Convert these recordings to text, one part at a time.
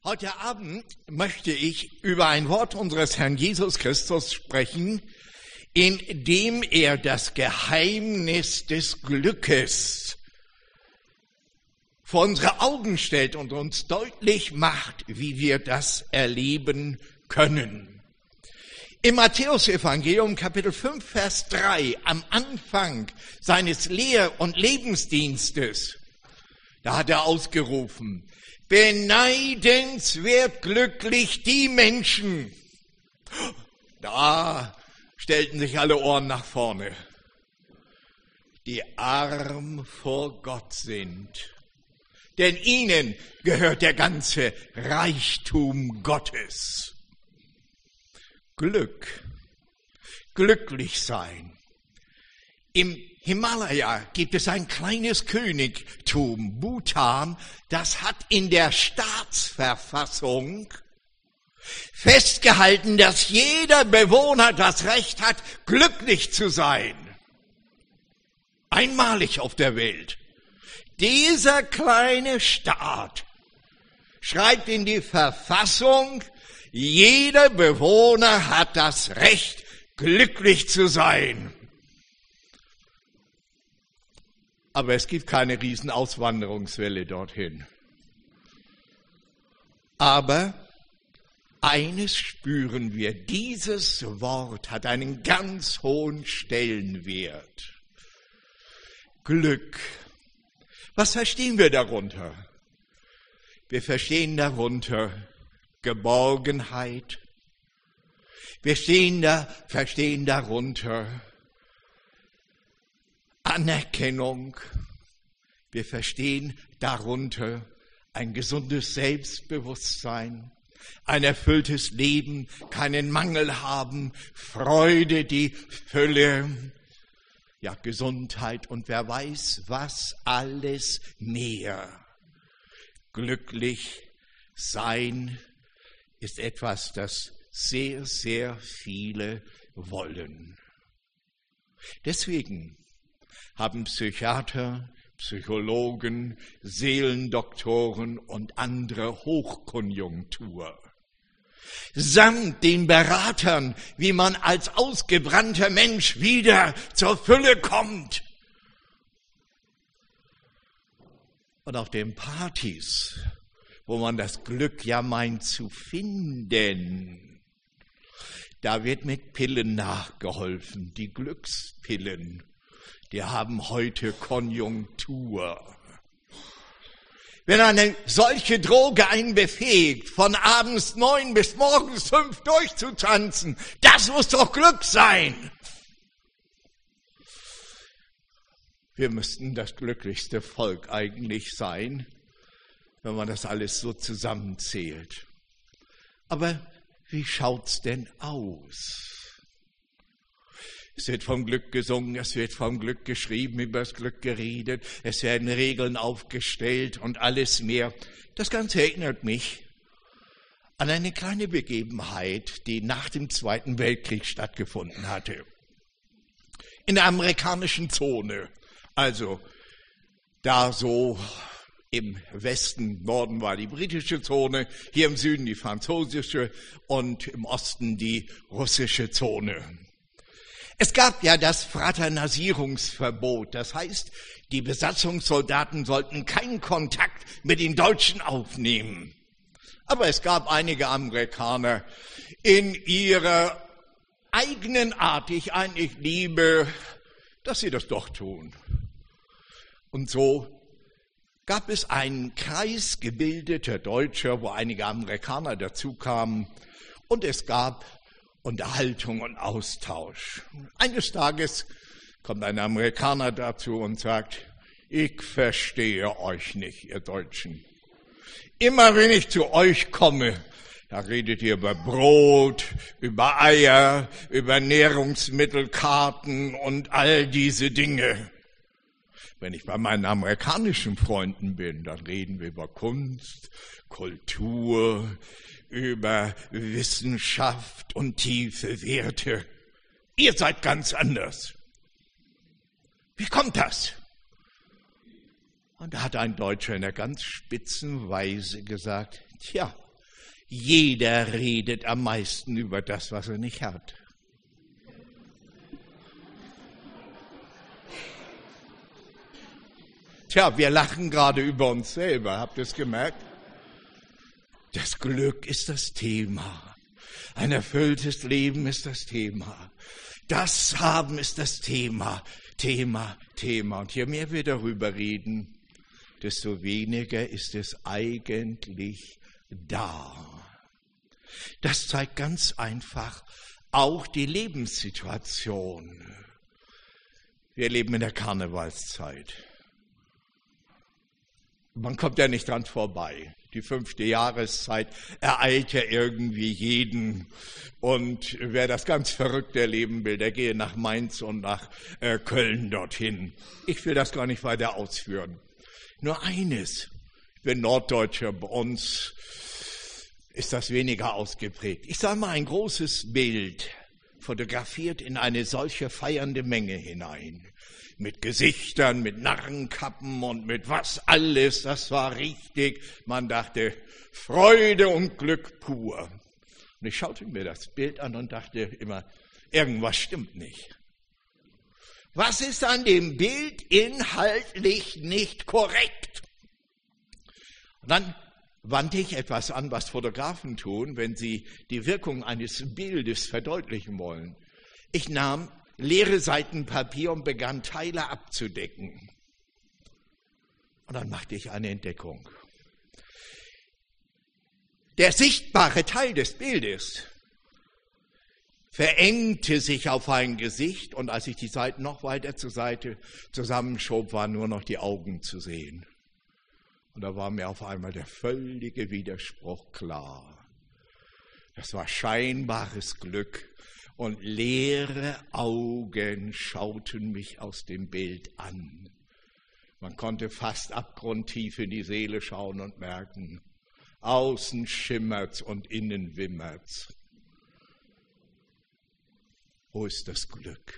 Heute Abend möchte ich über ein Wort unseres Herrn Jesus Christus sprechen, in dem er das Geheimnis des Glückes vor unsere Augen stellt und uns deutlich macht, wie wir das erleben können. Im Matthäusevangelium Kapitel 5, Vers 3, am Anfang seines Lehr- und Lebensdienstes, da hat er ausgerufen: Beneidenswert glücklich die Menschen. Da stellten sich alle Ohren nach vorne, die arm vor Gott sind. Denn ihnen gehört der ganze Reichtum Gottes. Glück, glücklich sein. Im Himalaya gibt es ein kleines Königtum, Bhutan, das hat in der Staatsverfassung festgehalten, dass jeder Bewohner das Recht hat, glücklich zu sein. Einmalig auf der Welt. Dieser kleine Staat schreibt in die Verfassung, jeder Bewohner hat das Recht, glücklich zu sein. Aber es gibt keine Riesenauswanderungswelle dorthin. Aber eines spüren wir, dieses Wort hat einen ganz hohen Stellenwert. Glück. Was verstehen wir darunter? Wir verstehen darunter Geborgenheit. Wir verstehen darunter Anerkennung. Wir verstehen darunter ein gesundes Selbstbewusstsein, ein erfülltes Leben, keinen Mangel haben, Freude, die Fülle, ja, Gesundheit und wer weiß was alles mehr. Glücklich sein ist etwas, das sehr, sehr viele wollen. Deswegen haben Psychiater, Psychologen, Seelendoktoren und andere Hochkonjunktur. Samt den Beratern, wie man als ausgebrannter Mensch wieder zur Fülle kommt. Und auf den Partys, wo man das Glück ja meint zu finden, da wird mit Pillen nachgeholfen, die Glückspillen. Die haben heute Konjunktur. Wenn eine solche Droge einen befähigt, von abends 9 bis morgens 5 durchzutanzen, das muss doch Glück sein. Wir müssten das glücklichste Volk eigentlich sein, wenn man das alles so zusammenzählt. Aber wie schaut's denn aus? Es wird vom Glück gesungen, es wird vom Glück geschrieben, über das Glück geredet, es werden Regeln aufgestellt und alles mehr. Das Ganze erinnert mich an eine kleine Begebenheit, die nach dem Zweiten Weltkrieg stattgefunden hatte. In der amerikanischen Zone, also da so im Westen, Norden war die britische Zone, hier im Süden die französische und im Osten die russische Zone. Es gab ja das Fraternisierungsverbot, das heißt, die Besatzungssoldaten sollten keinen Kontakt mit den Deutschen aufnehmen. Aber es gab einige Amerikaner in ihrer eigenen Art, die ich eigentlich liebe, dass sie das doch tun. Und so gab es einen Kreis gebildeter Deutscher, wo einige Amerikaner dazu kamen, und es gab Unterhaltung und Austausch. Eines Tages kommt ein Amerikaner dazu und sagt: Ich verstehe euch nicht, ihr Deutschen. Immer wenn ich zu euch komme, da redet ihr über Brot, über Eier, über Nährungsmittelkarten und all diese Dinge. Wenn ich bei meinen amerikanischen Freunden bin, dann reden wir über Kunst, Kultur, über Wissenschaft und tiefe Werte. Ihr seid ganz anders. Wie kommt das? Und da hat ein Deutscher in einer ganz spitzen Weise gesagt: Tja, Jeder redet am meisten über das, was er nicht hat. Tja, wir lachen gerade über uns selber, habt ihr es gemerkt? Das Glück ist das Thema. Ein erfülltes Leben ist das Thema. Das Haben ist das Thema. Thema. Und je mehr wir darüber reden, desto weniger ist es eigentlich da. Das zeigt ganz einfach auch die Lebenssituation. Wir leben in der Karnevalszeit. Man kommt ja nicht dran vorbei. Die 5. Jahreszeit ereilt ja irgendwie jeden. Und wer das ganz verrückt erleben will, der gehe nach Mainz und nach Köln dorthin. Ich will das gar nicht weiter ausführen. Nur eines, ich bin Norddeutscher, bei uns ist das weniger ausgeprägt. Ich sage mal, ein großes Bild fotografiert in eine solche feiernde Menge hinein. Mit Gesichtern, mit Narrenkappen und mit was alles, das war richtig. Man dachte, Freude und Glück pur. Und ich schaute mir das Bild an und dachte immer, irgendwas stimmt nicht. Was ist an dem Bild inhaltlich nicht korrekt? Und dann wandte ich etwas an, was Fotografen tun, wenn sie die Wirkung eines Bildes verdeutlichen wollen. Ich nahm leere Seiten Papier und begann Teile abzudecken. Und dann machte ich eine Entdeckung. Der sichtbare Teil des Bildes verengte sich auf ein Gesicht und als ich die Seiten noch weiter zur Seite zusammenschob, waren nur noch die Augen zu sehen. Und da war mir auf einmal der völlige Widerspruch klar. Das war scheinbares Glück. Und leere Augen schauten mich aus dem Bild an. Man konnte fast abgrundtief in die Seele schauen und merken, außen schimmert's und innen wimmert's. Wo ist das Glück?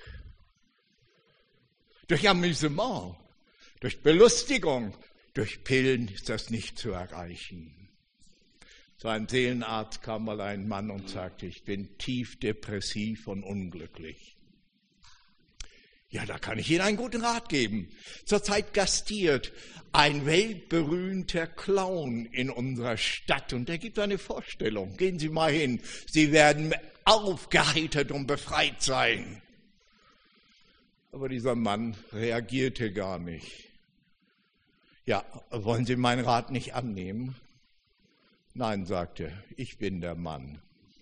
Durch Amüsement, durch Belustigung, durch Pillen ist das nicht zu erreichen. Zu einem Seelenarzt kam mal ein Mann und sagte, ich bin tief depressiv und unglücklich. Ja, da kann ich Ihnen einen guten Rat geben. Zurzeit gastiert ein weltberühmter Clown in unserer Stadt und der gibt eine Vorstellung. Gehen Sie mal hin, Sie werden aufgeheitert und befreit sein. Aber dieser Mann reagierte gar nicht. Ja, wollen Sie meinen Rat nicht annehmen? Nein, sagte er, ich bin der Mann.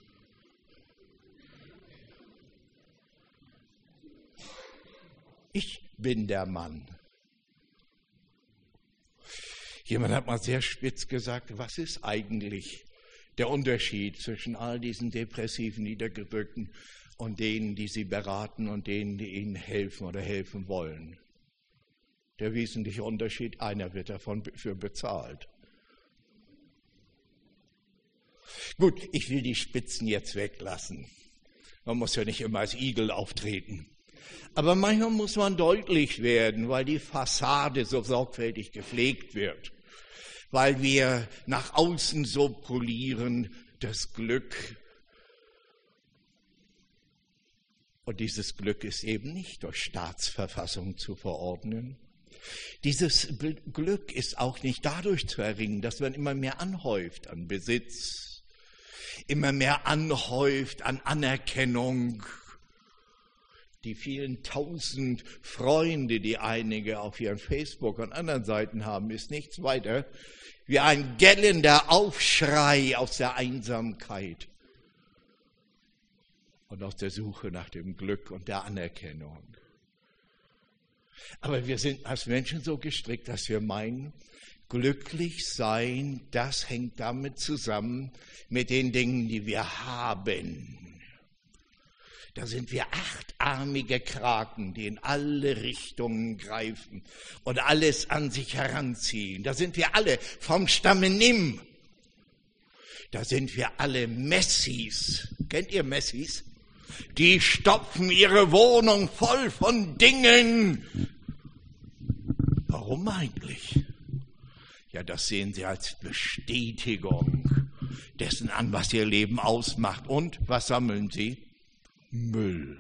Ich bin der Mann. Jemand hat mal sehr spitz gesagt, was ist eigentlich der Unterschied zwischen all diesen depressiven Niedergedrückten und denen, die sie beraten und denen, die ihnen helfen oder helfen wollen? Der wesentliche Unterschied, einer wird dafür bezahlt. Gut, ich will die Spitzen jetzt weglassen. Man muss ja nicht immer als Igel auftreten. Aber manchmal muss man deutlich werden, weil die Fassade so sorgfältig gepflegt wird. Weil wir nach außen so polieren das Glück. Und dieses Glück ist eben nicht durch Staatsverfassung zu verordnen. Dieses Glück ist auch nicht dadurch zu erringen, dass man immer mehr anhäuft an Besitz, immer mehr anhäuft an Anerkennung. Die vielen tausend Freunde, die einige auf ihren Facebook und anderen Seiten haben, ist nichts weiter wie ein gellender Aufschrei aus der Einsamkeit und aus der Suche nach dem Glück und der Anerkennung. Aber wir sind als Menschen so gestrickt, dass wir meinen, glücklich sein, das hängt damit zusammen mit den Dingen, die wir haben. Da sind wir achtarmige Kraken, die in alle Richtungen greifen und alles an sich heranziehen. Da sind wir alle vom Stamme Nim. Da sind wir alle Messis. Kennt ihr Messis? Die stopfen ihre Wohnung voll von Dingen. Warum eigentlich? Ja, das sehen sie als Bestätigung dessen an, was ihr Leben ausmacht. Und was sammeln sie? Müll.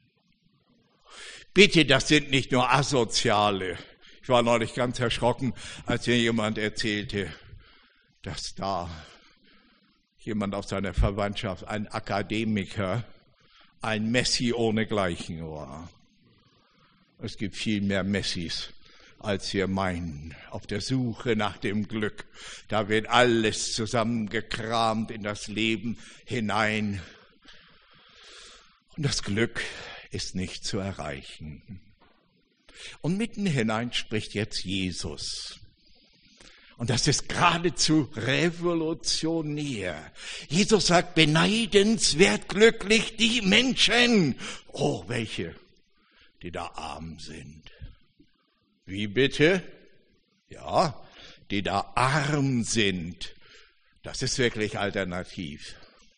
Bitte, das sind nicht nur Asoziale. Ich war neulich ganz erschrocken, als mir jemand erzählte, dass da jemand aus seiner Verwandtschaft, ein Akademiker, ein Messi ohnegleichen war. Es gibt viel mehr Messis, als wir meinen, auf der Suche nach dem Glück. Da wird alles zusammengekramt in das Leben hinein. Und das Glück ist nicht zu erreichen. Und mitten hinein spricht jetzt Jesus. Und das ist geradezu revolutionär. Jesus sagt, beneidenswert glücklich die Menschen. Oh, welche, die da arm sind. Wie bitte? Ja, die da arm sind. Das ist wirklich alternativ.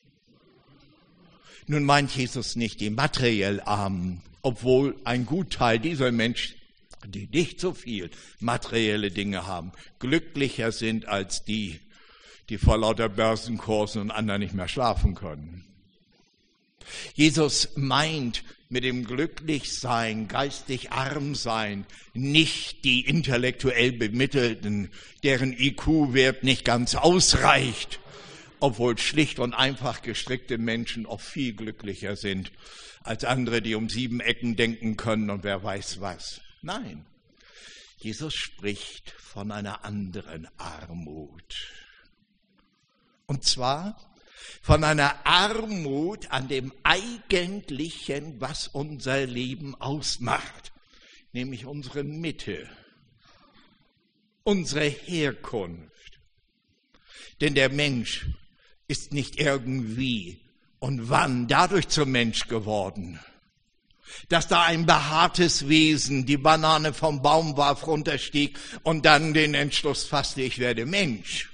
Nun meint Jesus nicht die materiell Armen, obwohl ein Gutteil dieser Menschen, die nicht so viel materielle Dinge haben, glücklicher sind als die, die vor lauter Börsenkursen und anderen nicht mehr schlafen können. Jesus meint mit dem Glücklichsein, geistig arm sein, nicht die intellektuell Bemittelten, deren IQ-Wert nicht ganz ausreicht, obwohl schlicht und einfach gestrickte Menschen oft viel glücklicher sind als andere, die um 7 Ecken denken können und wer weiß was. Nein, Jesus spricht von einer anderen Armut. Und zwar von einer Armut an dem Eigentlichen, was unser Leben ausmacht, nämlich unsere Mitte, unsere Herkunft. Denn der Mensch ist nicht irgendwie und wann dadurch zum Mensch geworden, dass da ein behaartes Wesen die Banane vom Baum warf, runterstieg und dann den Entschluss fasste, ich werde Mensch.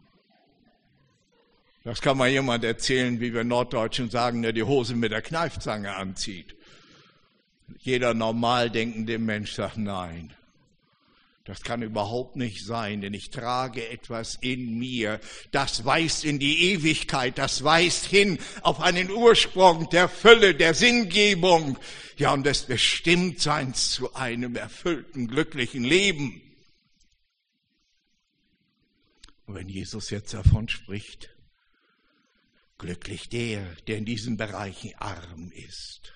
Das kann mal jemand erzählen, wie wir Norddeutschen sagen, der die Hose mit der Kneifzange anzieht. Jeder normal denkende Mensch sagt, nein, das kann überhaupt nicht sein, denn ich trage etwas in mir, das weist in die Ewigkeit, das weist hin auf einen Ursprung der Fülle, der Sinngebung, ja, und des Bestimmtseins zu einem erfüllten, glücklichen Leben. Und wenn Jesus jetzt davon spricht, glücklich der in diesen Bereichen arm ist,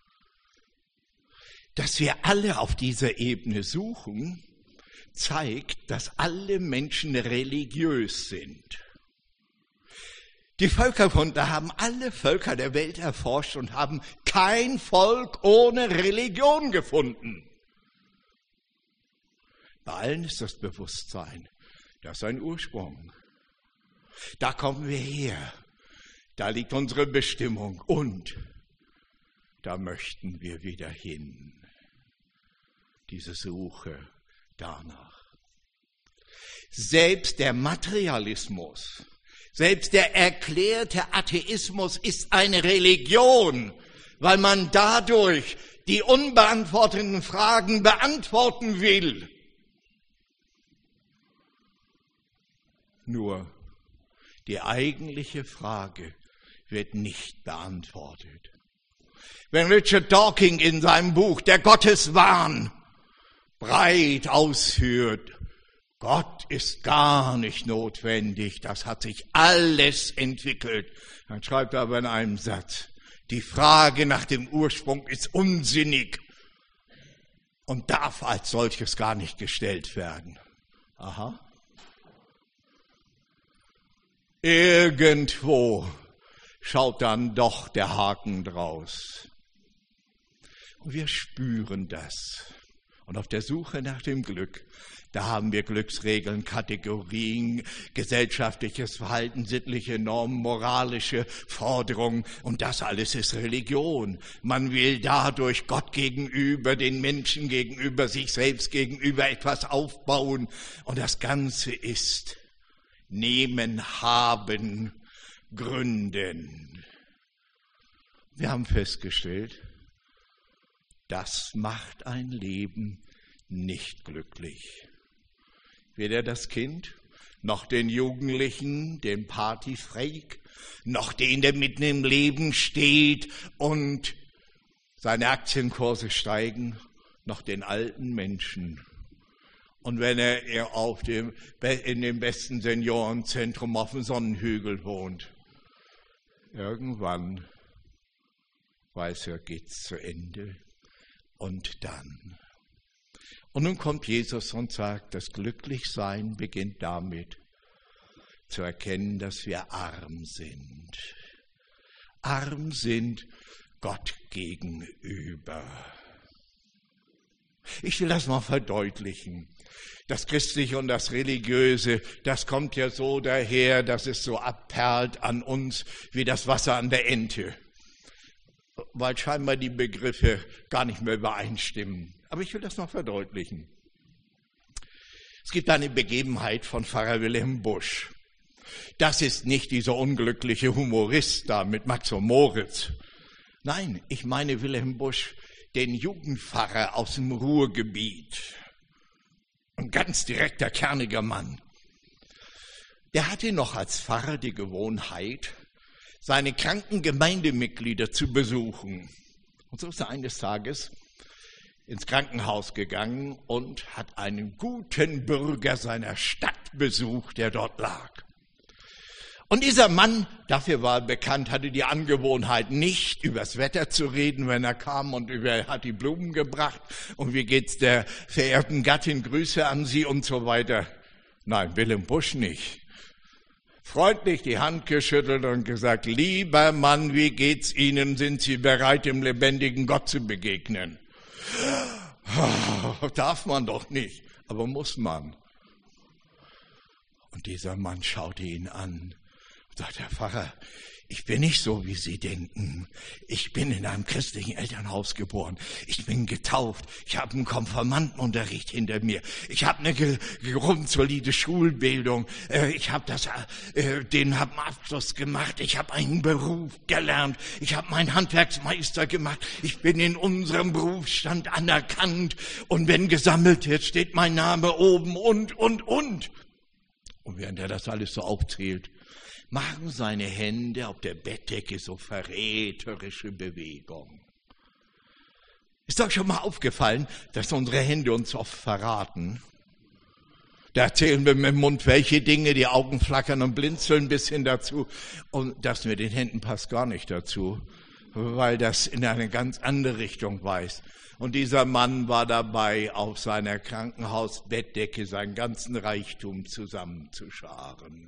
dass wir alle auf dieser Ebene suchen, zeigt, dass alle Menschen religiös sind. Die Völkerfunde haben alle Völker der Welt erforscht und haben kein Volk ohne Religion gefunden. Bei allen ist das Bewusstsein, das ist ein Ursprung. Da kommen wir her, da liegt unsere Bestimmung und da möchten wir wieder hin. Diese Suche danach. Selbst der Materialismus, selbst der erklärte Atheismus ist eine Religion, weil man dadurch die unbeantworteten Fragen beantworten will. Nur die eigentliche Frage wird nicht beantwortet. Wenn Richard Dawkins in seinem Buch Der Gotteswahn breit ausführt, Gott ist gar nicht notwendig, das hat sich alles entwickelt, dann schreibt er aber in einem Satz, die Frage nach dem Ursprung ist unsinnig und darf als solches gar nicht gestellt werden. Aha. Irgendwo schaut dann doch der Haken draus. Und wir spüren das. Und auf der Suche nach dem Glück, da haben wir Glücksregeln, Kategorien, gesellschaftliches Verhalten, sittliche Normen, moralische Forderungen. Und das alles ist Religion. Man will dadurch Gott gegenüber, den Menschen gegenüber, sich selbst gegenüber etwas aufbauen. Und das Ganze ist nehmen, haben, gründen. Wir haben festgestellt, das macht ein Leben nicht glücklich. Weder das Kind noch den Jugendlichen, den Partyfreak, noch den, der mitten im Leben steht und seine Aktienkurse steigen, noch den alten Menschen. Und wenn er in dem besten Seniorenzentrum auf dem Sonnenhügel wohnt, irgendwann weiß er, geht's zu Ende. Und dann. Und nun kommt Jesus und sagt, das Glücklichsein beginnt damit, zu erkennen, dass wir arm sind. Arm sind Gott gegenüber. Ich will das mal verdeutlichen. Das Christliche und das Religiöse, das kommt ja so daher, dass es so abperlt an uns wie das Wasser an der Ente. Weil scheinbar die Begriffe gar nicht mehr übereinstimmen. Aber ich will das noch verdeutlichen. Es gibt eine Begebenheit von Pfarrer Wilhelm Busch. Das ist nicht dieser unglückliche Humorist da mit Max und Moritz. Nein, ich meine Wilhelm Busch, den Jugendpfarrer aus dem Ruhrgebiet. Ein ganz direkter, kerniger Mann. Der hatte noch als Pfarrer die Gewohnheit, seine kranken Gemeindemitglieder zu besuchen. Und so ist er eines Tages ins Krankenhaus gegangen und hat einen guten Bürger seiner Stadt besucht, der dort lag. Und dieser Mann, dafür war er bekannt, hatte die Angewohnheit, nicht übers Wetter zu reden, wenn er kam und er hat die Blumen gebracht und wie geht's der verehrten Gattin, Grüße an sie und so weiter. Nein, Wilhelm Busch nicht. Freundlich die Hand geschüttelt und gesagt, lieber Mann, wie geht's Ihnen? Sind Sie bereit, dem lebendigen Gott zu begegnen? Darf man doch nicht, aber muss man. Und dieser Mann schaute ihn an und sagte, Herr Pfarrer, ich bin nicht so, wie Sie denken. Ich bin in einem christlichen Elternhaus geboren. Ich bin getauft. Ich habe einen Konfirmandenunterricht hinter mir. Ich habe eine grundsolide Schulbildung. Ich habe einen Abschluss gemacht. Ich habe einen Beruf gelernt. Ich habe meinen Handwerksmeister gemacht. Ich bin in unserem Berufsstand anerkannt. Und wenn gesammelt wird, steht mein Name oben und. Und während er das alles so aufzählt, machen seine Hände auf der Bettdecke so verräterische Bewegungen. Ist euch schon mal aufgefallen, dass unsere Hände uns oft verraten? Da erzählen wir mit dem Mund welche Dinge, die Augen flackern und blinzeln bis hin dazu. Und das mit den Händen passt gar nicht dazu, weil das in eine ganz andere Richtung weist. Und dieser Mann war dabei, auf seiner Krankenhausbettdecke seinen ganzen Reichtum zusammenzuscharen.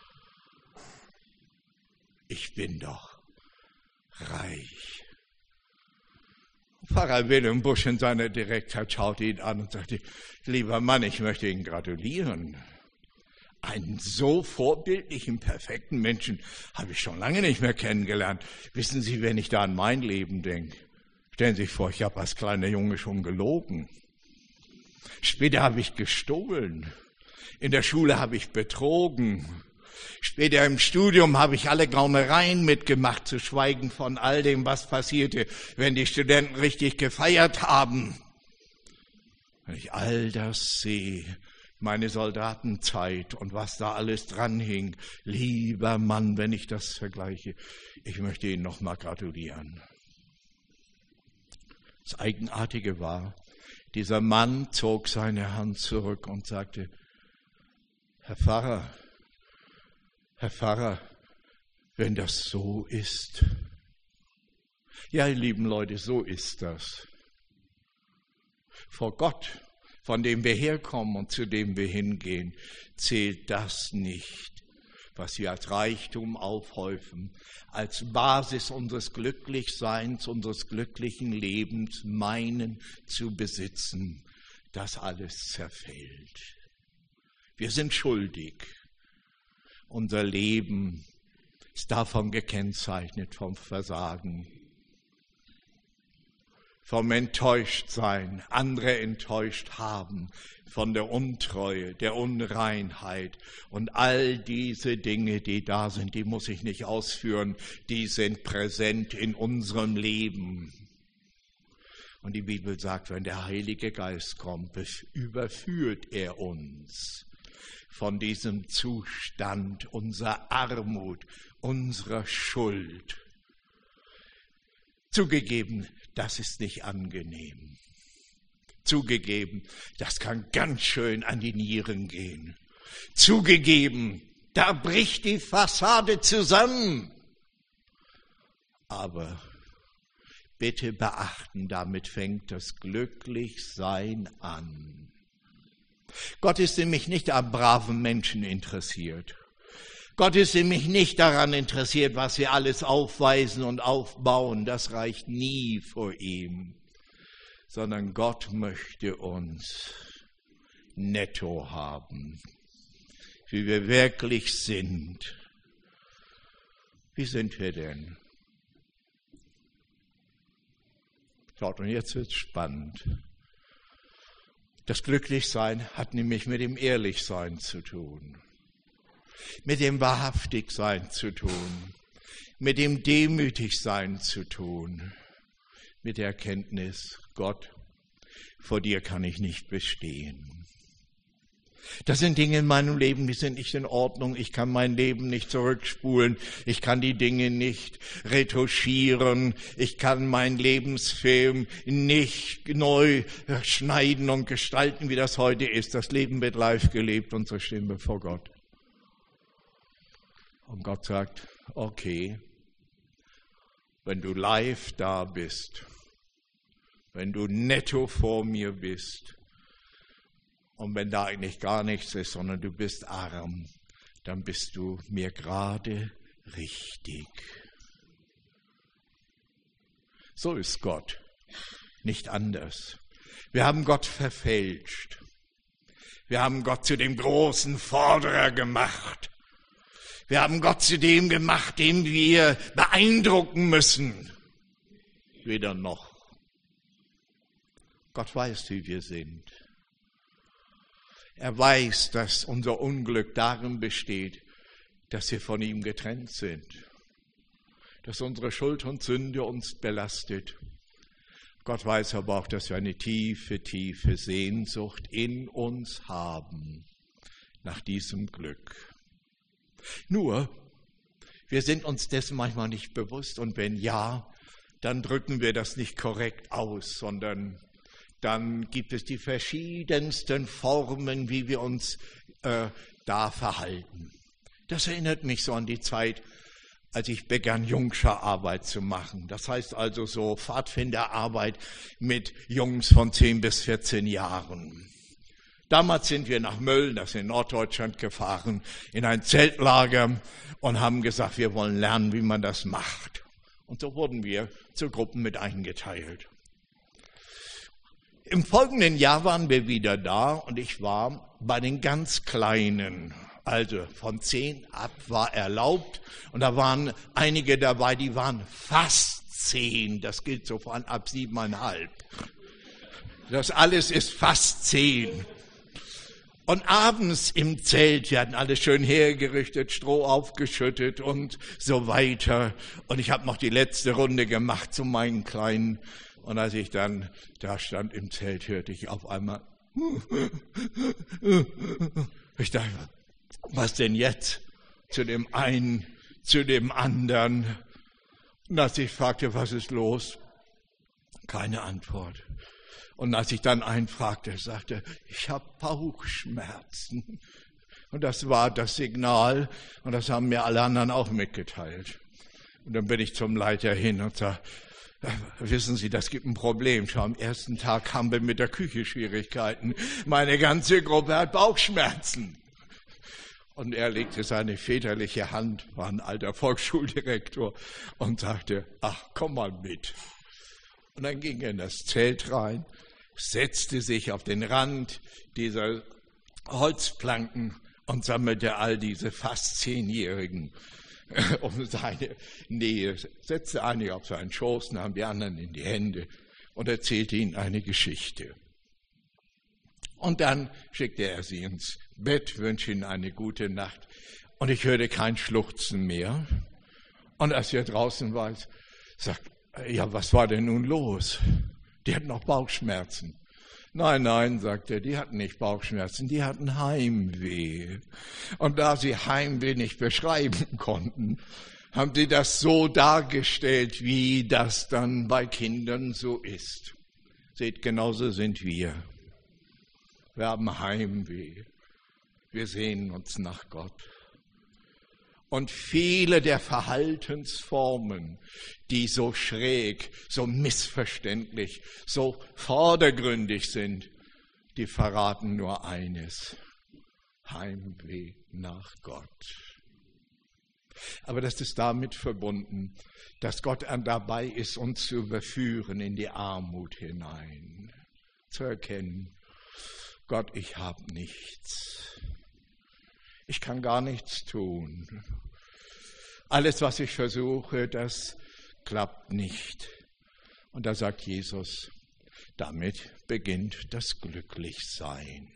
Ich bin doch reich. Pfarrer Wilhelm Busch in seiner Direktheit schaute ihn an und sagte, lieber Mann, ich möchte Ihnen gratulieren. Einen so vorbildlichen, perfekten Menschen habe ich schon lange nicht mehr kennengelernt. Wissen Sie, wenn ich da an mein Leben denke, stellen Sie sich vor, ich habe als kleiner Junge schon gelogen. Später habe ich gestohlen. In der Schule habe ich betrogen. Später im Studium habe ich alle Gaunereien mitgemacht, zu schweigen von all dem, was passierte, wenn die Studenten richtig gefeiert haben. Wenn ich all das sehe, meine Soldatenzeit und was da alles dran hing, lieber Mann, wenn ich das vergleiche, ich möchte Ihnen noch mal gratulieren. Das Eigenartige war, dieser Mann zog seine Hand zurück und sagte, Herr Pfarrer, wenn das so ist. Ja, ihr lieben Leute, so ist das. Vor Gott, von dem wir herkommen und zu dem wir hingehen, zählt das nicht, was wir als Reichtum aufhäufen, als Basis unseres Glücklichseins, unseres glücklichen Lebens meinen zu besitzen. Das alles zerfällt. Wir sind schuldig. Unser Leben ist davon gekennzeichnet, vom Versagen, vom Enttäuschtsein, andere enttäuscht haben, von der Untreue, der Unreinheit und all diese Dinge, die da sind, die muss ich nicht ausführen, die sind präsent in unserem Leben. Und die Bibel sagt, wenn der Heilige Geist kommt, überführt er uns. von diesem Zustand unserer Armut, unserer Schuld. Zugegeben, das ist nicht angenehm. Zugegeben, das kann ganz schön an die Nieren gehen. Zugegeben, da bricht die Fassade zusammen. Aber bitte beachten, damit fängt das Glücklichsein an. Gott ist nämlich nicht an braven Menschen interessiert. Gott ist nämlich nicht daran interessiert, was wir alles aufweisen und aufbauen. Das reicht nie vor ihm. Sondern Gott möchte uns netto haben, wie wir wirklich sind. Wie sind wir denn? Schaut, und jetzt wird's spannend. Das Glücklichsein hat nämlich mit dem Ehrlichsein zu tun, mit dem Wahrhaftigsein zu tun, mit dem Demütigsein zu tun, mit der Erkenntnis, Gott, vor dir kann ich nicht bestehen. Das sind Dinge in meinem Leben, die sind nicht in Ordnung. Ich kann mein Leben nicht zurückspulen. Ich kann die Dinge nicht retuschieren. Ich kann meinen Lebensfilm nicht neu schneiden und gestalten, wie das heute ist. Das Leben wird live gelebt und so stehen wir vor Gott. Und Gott sagt, okay, wenn du live da bist, wenn du netto vor mir bist, und wenn da eigentlich gar nichts ist, sondern du bist arm, dann bist du mir gerade richtig. So ist Gott, nicht anders. Wir haben Gott verfälscht. Wir haben Gott zu dem großen Forderer gemacht. Wir haben Gott zu dem gemacht, den wir beeindrucken müssen. Weder noch. Gott weiß, wie wir sind. Er weiß, dass unser Unglück darin besteht, dass wir von ihm getrennt sind, dass unsere Schuld und Sünde uns belastet. Gott weiß aber auch, dass wir eine tiefe, tiefe Sehnsucht in uns haben nach diesem Glück. Nur, wir sind uns dessen manchmal nicht bewusst und wenn ja, dann drücken wir das nicht korrekt aus, sondern dann gibt es die verschiedensten Formen, wie wir uns da verhalten. Das erinnert mich so an die Zeit, als ich begann, Jungscherarbeit zu machen. Das heißt also so Pfadfinderarbeit mit Jungs von 10 bis 14 Jahren. Damals sind wir nach Mölln, das ist in Norddeutschland, gefahren, in ein Zeltlager und haben gesagt, wir wollen lernen, wie man das macht. Und so wurden wir zu Gruppen mit eingeteilt. Im folgenden Jahr waren wir wieder da und ich war bei den ganz Kleinen, also von 10 ab war erlaubt und da waren einige dabei, die waren fast 10, das gilt so von ab 7,5. Das alles ist fast 10. Und abends im Zelt, wir hatten alles schön hergerichtet, Stroh aufgeschüttet und so weiter. Und ich habe noch die letzte Runde gemacht zu meinen Kleinen. Und als ich dann da stand im Zelt, hörte ich auf einmal, ich dachte, was denn jetzt? Zu dem einen, zu dem anderen. Und als ich fragte, was ist los? Keine Antwort. Und als ich dann einen fragte, sagte, ich habe Bauchschmerzen. Und das war das Signal und das haben mir alle anderen auch mitgeteilt. Und dann bin ich zum Leiter hin und sage, wissen Sie, das gibt ein Problem. Schon am ersten Tag haben wir mit der Küche Schwierigkeiten. Meine ganze Gruppe hat Bauchschmerzen. Und er legte seine väterliche Hand, war ein alter Volksschuldirektor, und sagte, ach, komm mal mit. Und dann ging er in das Zelt rein, setzte sich auf den Rand dieser Holzplanken und sammelte all diese fast 10-Jährigen um seine Nähe, setzte einige auf seinen Schoß, nahm die anderen in die Hände und erzählte ihnen eine Geschichte. Und dann schickte er sie ins Bett, wünschte ihnen eine gute Nacht und ich hörte kein Schluchzen mehr. Und als er draußen war, sagt, ja, was war denn nun los? Die hatten noch Bauchschmerzen. Nein, sagt er, die hatten nicht Bauchschmerzen, die hatten Heimweh. Und da sie Heimweh nicht beschreiben konnten, haben sie das so dargestellt, wie das dann bei Kindern so ist. Seht, genauso sind wir. Wir haben Heimweh. Wir sehnen uns nach Gott. Und viele der Verhaltensformen, die so schräg, so missverständlich, so vordergründig sind, die verraten nur eines: Heimweh nach Gott. Aber das ist damit verbunden, dass Gott dabei ist, uns zu überführen in die Armut hinein, zu erkennen: Gott, ich habe nichts. Ich kann gar nichts tun. Alles, was ich versuche, das klappt nicht. Und da sagt Jesus, damit beginnt das Glücklichsein.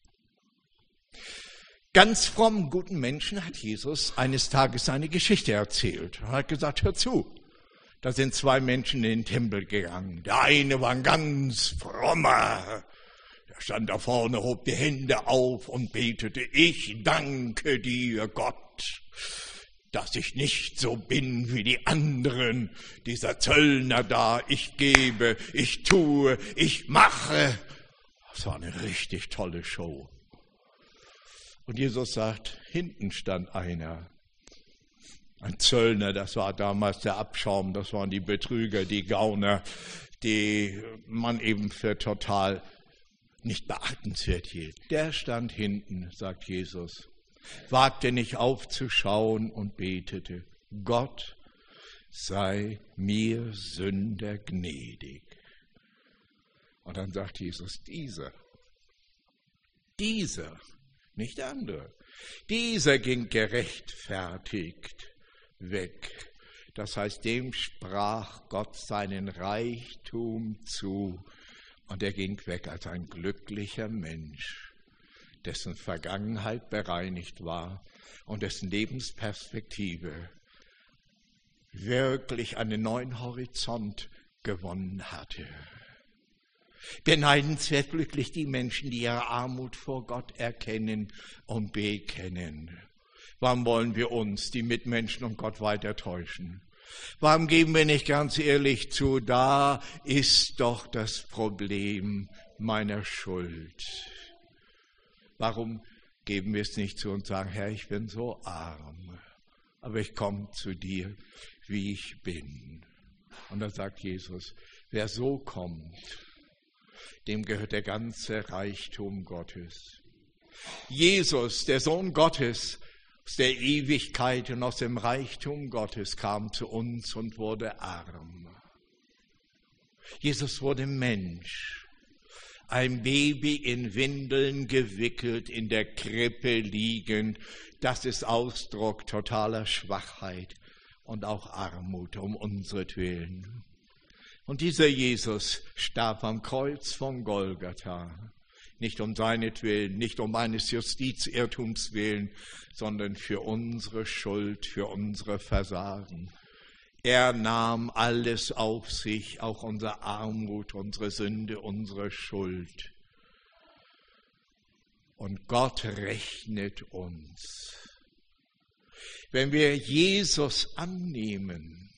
Ganz frommen, guten Menschen hat Jesus eines Tages eine Geschichte erzählt. Er hat gesagt, hör zu, da sind zwei Menschen in den Tempel gegangen. Der eine war ein ganz frommer. Er stand da vorne, hob die Hände auf und betete: Ich danke dir, Gott, dass ich nicht so bin wie die anderen. Dieser Zöllner da, ich gebe, ich tue, ich mache. Das war eine richtig tolle Show. Und Jesus sagt, hinten stand einer. Ein Zöllner, das war damals der Abschaum, das waren die Betrüger, die Gauner, die man eben für total nicht beachtenswert hielt. Der stand hinten, sagt Jesus, wagte nicht aufzuschauen und betete: Gott sei mir Sünder gnädig. Und dann sagt Jesus, dieser, nicht der andere, dieser ging gerechtfertigt weg. Das heißt, dem sprach Gott seinen Reichtum zu. Und er ging weg als ein glücklicher Mensch, dessen Vergangenheit bereinigt war und dessen Lebensperspektive wirklich einen neuen Horizont gewonnen hatte. Beneidenswert glücklich die Menschen, die ihre Armut vor Gott erkennen und bekennen. Warum wollen wir uns, die Mitmenschen und Gott, weiter täuschen? Warum geben wir nicht ganz ehrlich zu, da ist doch das Problem meiner Schuld? Warum geben wir es nicht zu und sagen, Herr, ich bin so arm, aber ich komme zu dir, wie ich bin. Und dann sagt Jesus, wer so kommt, dem gehört der ganze Reichtum Gottes. Jesus, der Sohn Gottes, aus der Ewigkeit und aus dem Reichtum Gottes, kam zu uns und wurde arm. Jesus wurde Mensch, ein Baby in Windeln gewickelt, in der Krippe liegend. Das ist Ausdruck totaler Schwachheit und auch Armut um unseretwillen. Und dieser Jesus starb am Kreuz von Golgatha. Nicht um seinetwillen, nicht um eines Justizirrtums willen, sondern für unsere Schuld, für unsere Versagen. Er nahm alles auf sich, auch unsere Armut, unsere Sünde, unsere Schuld. Und Gott rechnet uns. Wenn wir Jesus annehmen,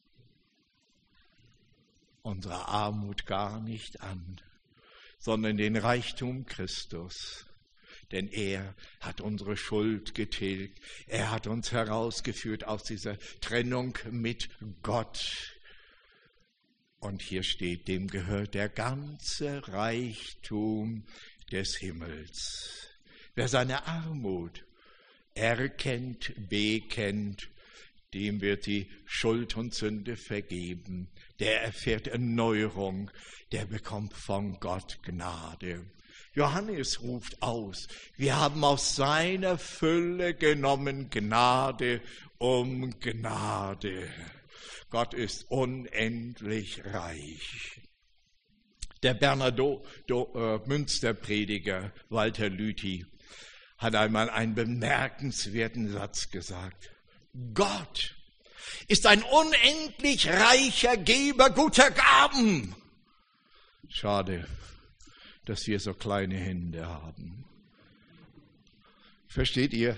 unsere Armut gar nicht an, sondern den Reichtum Christus. Denn er hat unsere Schuld getilgt. Er hat uns herausgeführt aus dieser Trennung mit Gott. Und hier steht, dem gehört der ganze Reichtum des Himmels. Wer seine Armut erkennt, bekennt, dem wird die Schuld und Sünde vergeben. Der erfährt Erneuerung, der bekommt von Gott Gnade. Johannes ruft aus, wir haben aus seiner Fülle genommen Gnade um Gnade. Gott ist unendlich reich. Der Berner Münsterprediger Walter Lüthi hat einmal einen bemerkenswerten Satz gesagt. Gott ist ein unendlich reicher Geber guter Gaben. Schade, dass wir so kleine Hände haben. Versteht ihr?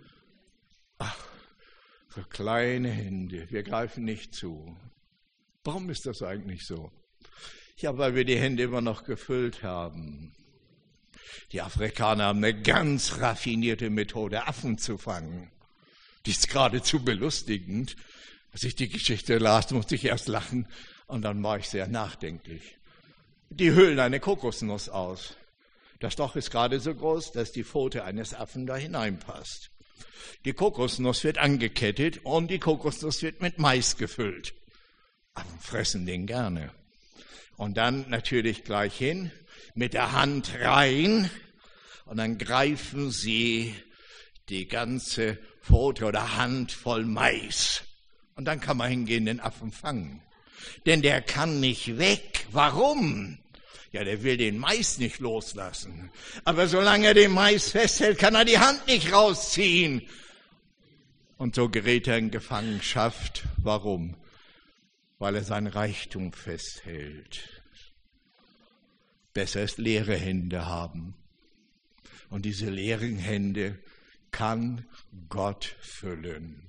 Ach, so kleine Hände, wir greifen nicht zu. Warum ist das eigentlich so? Ja, weil wir die Hände immer noch gefüllt haben. Die Afrikaner haben eine ganz raffinierte Methode, Affen zu fangen. Die ist geradezu belustigend. Als ich die Geschichte las, musste ich erst lachen und dann war ich sehr nachdenklich. Die höhlen eine Kokosnuss aus. Das Loch ist gerade so groß, dass die Pfote eines Affen da hineinpasst. Die Kokosnuss wird angekettet und die Kokosnuss wird mit Mais gefüllt. Affen fressen den gerne. Und dann natürlich gleich hin, mit der Hand rein und dann greifen sie die ganze Pfote oder Hand voll Mais. Und dann kann man hingehen, den Affen fangen. Denn der kann nicht weg. Warum? Ja, der will den Mais nicht loslassen. Aber solange er den Mais festhält, kann er die Hand nicht rausziehen. Und so gerät er in Gefangenschaft. Warum? Weil er sein Reichtum festhält. Besser ist leere Hände haben. Und diese leeren Hände kann Gott füllen.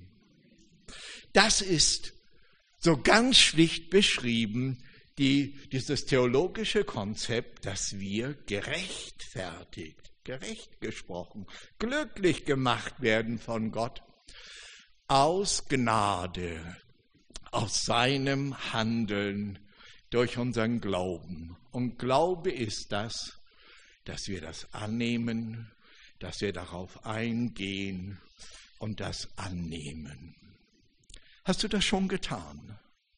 Das ist so ganz schlicht beschrieben, dieses theologische Konzept, dass wir gerechtfertigt, gerecht gesprochen, glücklich gemacht werden von Gott aus Gnade, aus seinem Handeln durch unseren Glauben. Und Glaube ist das, dass wir das annehmen, dass wir darauf eingehen und das annehmen. Hast du das schon getan?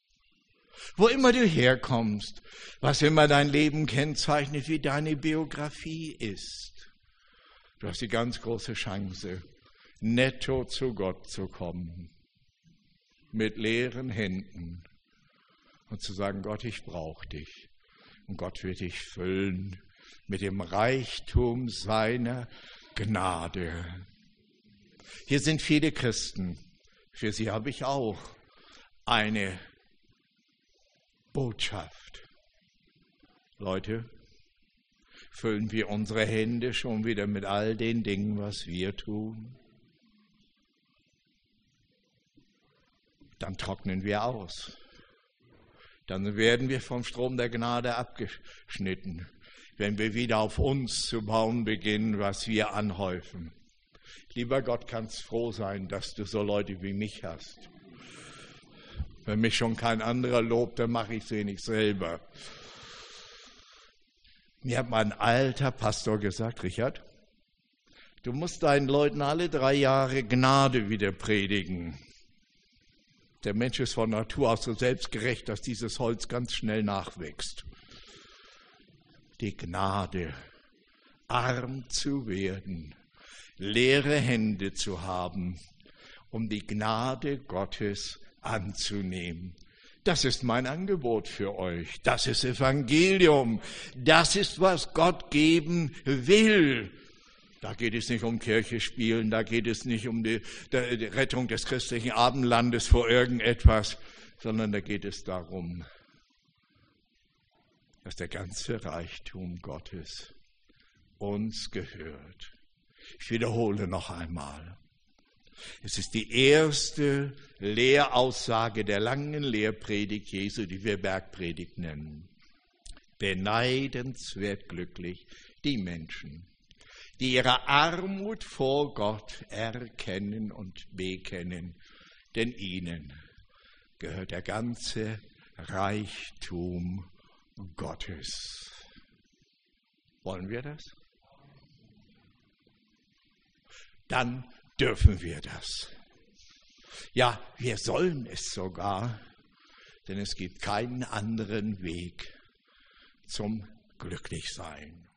Wo immer du herkommst, was immer dein Leben kennzeichnet, wie deine Biografie ist, du hast die ganz große Chance, netto zu Gott zu kommen, mit leeren Händen und zu sagen, Gott, ich brauche dich. Und Gott wird dich füllen mit dem Reichtum seiner Gnade. Hier sind viele Christen. Für sie habe ich auch eine Botschaft. Leute, füllen wir unsere Hände schon wieder mit all den Dingen, was wir tun? Dann trocknen wir aus. Dann werden wir vom Strom der Gnade abgeschnitten, wenn wir wieder auf uns zu bauen beginnen, was wir anhäufen. Lieber Gott, kannst froh sein, dass du so Leute wie mich hast. Wenn mich schon kein anderer lobt, dann mache ich es wenigstens selber. Mir hat mein alter Pastor gesagt, Richard, du musst deinen Leuten alle 3 Jahre Gnade wieder predigen. Der Mensch ist von Natur aus so selbstgerecht, dass dieses Holz ganz schnell nachwächst. Die Gnade, arm zu werden, leere Hände zu haben, um die Gnade Gottes anzunehmen. Das ist mein Angebot für euch. Das ist Evangelium. Das ist, was Gott geben will. Da geht es nicht um Kirche spielen, da geht es nicht um die Rettung des christlichen Abendlandes vor irgendetwas, sondern da geht es darum, dass der ganze Reichtum Gottes uns gehört. Ich wiederhole noch einmal. Es ist die erste Lehraussage der langen Lehrpredigt Jesu, die wir Bergpredigt nennen. Beneidenswert glücklich die Menschen, die ihre Armut vor Gott erkennen und bekennen, denn ihnen gehört der ganze Reichtum Gottes. Wollen wir das? Dann dürfen wir das. Ja, wir sollen es sogar, denn es gibt keinen anderen Weg zum Glücklichsein.